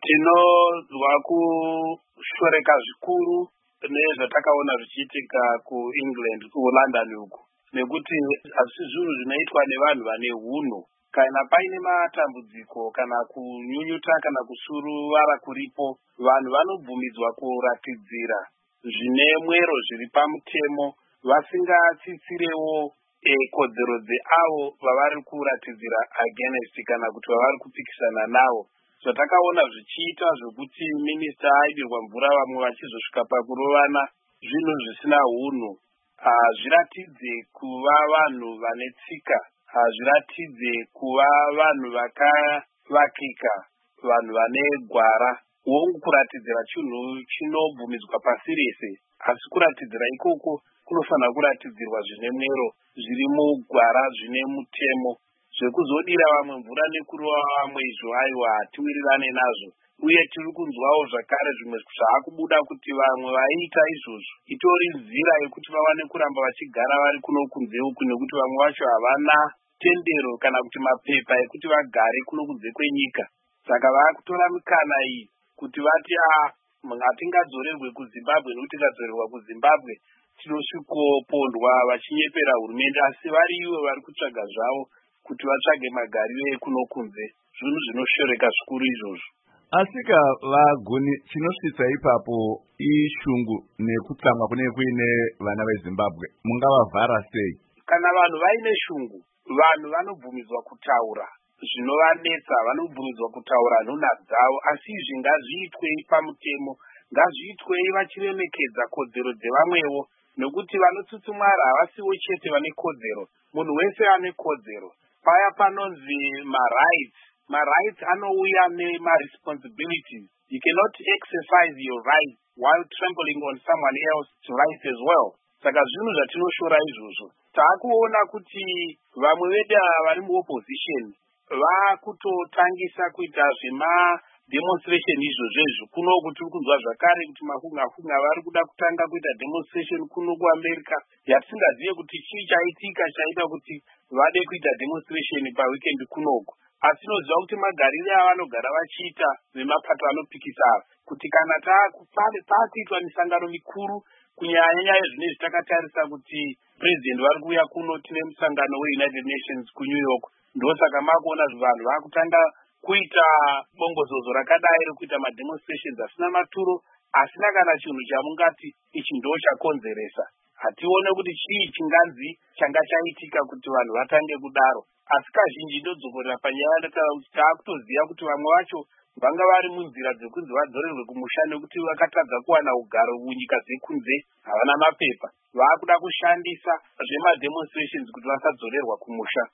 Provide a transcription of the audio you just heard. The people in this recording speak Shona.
Tinozwa kushoreka zvikuru nezvatakaona zvichiitika kuEngland, kuLondon uku, nekuti hazvisi zvinhu zvinoitwa nevanhu vane hunhu. Kana paine matambudziko kana kunyunyuta kana kusuruvara kuripo, vanhu vanobvumidzwa kuratidzira zvine mwero zviri pamutemo, vasingatsitsirewo kodzero dzeavo vavari kuratidzira against kana kuti vavari kupikisana navo. Zvatakaona zvichiita zvokuti minista aidirwa mvura vamwe vachizosvika pakurovana zvinhu zvisina hunhu, hazviratidze kuva vanhu vane tsika, hazviratidze kuva vanhu vakavakika, vanhu vane gwara. Wongu kuratidzira chinhu chinobvumidzwa pasi rese, asi kuratidzira ikoko kunofanira kuratidzirwa zvine mwero, zviri mugwara, zvine mutemo. Zvekuzodira vamwe mvura nekurova vamwe izvo aiwa hatiwirirane nazvo. Uye tiri kunzwawo zvakare zvimwe zvaakubuda kuti vamwe vaiita izvozvo itori nzira yekuti vawane kuramba vachigara vari kuno kunze uku, nekuti vamwe vacho havana tendero kana kuti mapepa ekuti vagare kuno kunze kwenyika. Saka vakutora mikana iyi kuti vati hatingadzorerwe kuZimbabwe, nekuti tikadzorerwa kuZimbabwe tinosvikopondwa vachinyepera hurumende, asi vari ivo vari kutsvaga zvavo kuti vatsvage magariro ekuno kunze. Zvinhu zvinoshoreka zvikuru izvozvo. Asika vagoni, chinosvitsa ipapo ishungu nekutsamwa kune kuine vana veZimbabwe, mungavavhara sei? Kana vanhu vaine shungu, vanhu vanobvumidzwa kutaura zvinovanetsa, vanobvumidzwa kutaura nhunha dzavo, asi izvi ngazviitwei pamutemo, ngazviitwei vachiremekedza kodzero dzevamwewo, nekuti vanotsutsumara havasiwo chete vane kodzero, munhu wese ane kodzero. Paya panonzi marights anouya nemaresponsibilities. You cannot exercise your rights while trampling on someone else's rights as well. Saka zvinhu zvatinoshora izvozvo. Taakuona kuti vamwe vedu vari muopposition vakutotangisa kuita demonstration izvozvo. Kuno kuti kunzwa zvakare kuti mafunga vari kuda kutanga kuita demonstration kuno kuAmerica, yatisingazive kuti chii chaitika chaita kuti vade kuita demonstration paweekend kunoku. Asi tinoziva kuti magariro avanogara vachiita vemapato anopikisa kuti kana pakuitwa misangano mikuru, kunyanya zvinezvi takatarisa kuti president vari kuuya kuno, tine musangano weUnited Nations kuNew York, ndosaka makuona vanhu vakutanga kuita bongozozo rakadai rekuita mademonstrations asina maturo, asina kana chinhu chamungati ichi ndo chakonzeresa. Hatione kuti chii chinganzi changa chaitika kuti vanhu vatange kudaro. Asi kazhinji ndodzokorera panyaya kuti taakutoziva kuti vamwe vacho vanga vari munzira dzekunzi vadzorerwe kumusha nekuti vakatadza kuwana ugaro munyika dzekunze, havana mapepa. Vaakuda kushandisa zvemademonstrations kuti vasadzorerwa kumusha.